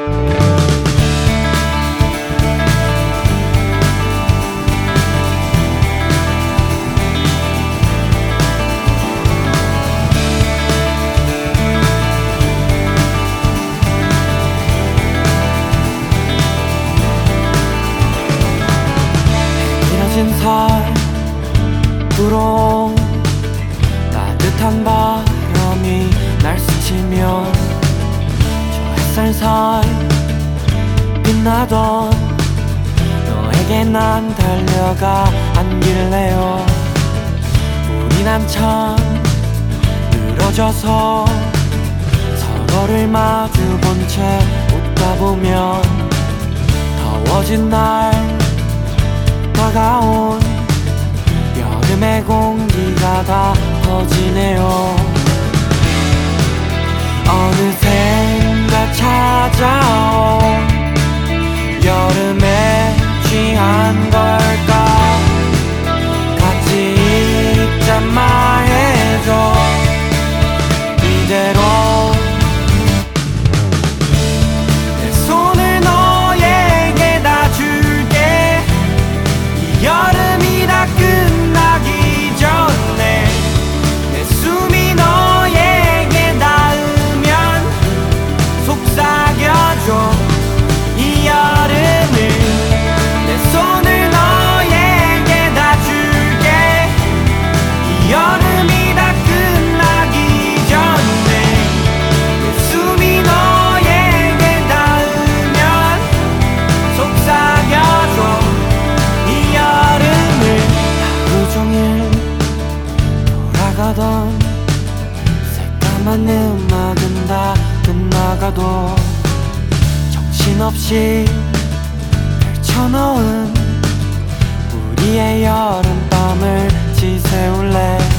살구로 따뜻한 바람이 날 스치면 저 햇살 사이 빛나던 너에게 난 달려가 안길래요. 우린 한참 늘어져서 서로를 마주본 채 웃다 보면 더워진 날 다가온 여름의 공기가 다 퍼지네요. 어느샌가 찾아온 여름에 취한 걸까. 같이 있자 말해줘 이대로. 내 손을 너에게 다 줄게. 이 여름이 다 끝나기 전에 내 숨이 너에게 닿으면 속삭여줘 이 여름을. 내 손을 너에게 다 줄게. 이 여름이 다 끝나기 전에 내 숨이 너에게 닿으면 속삭여줘 이 여름을. 하루 종일 돌아가던 새까만 음악은 다 끝나가도 정신없이 펼쳐놓은 우리의 여름밤을 지새울래.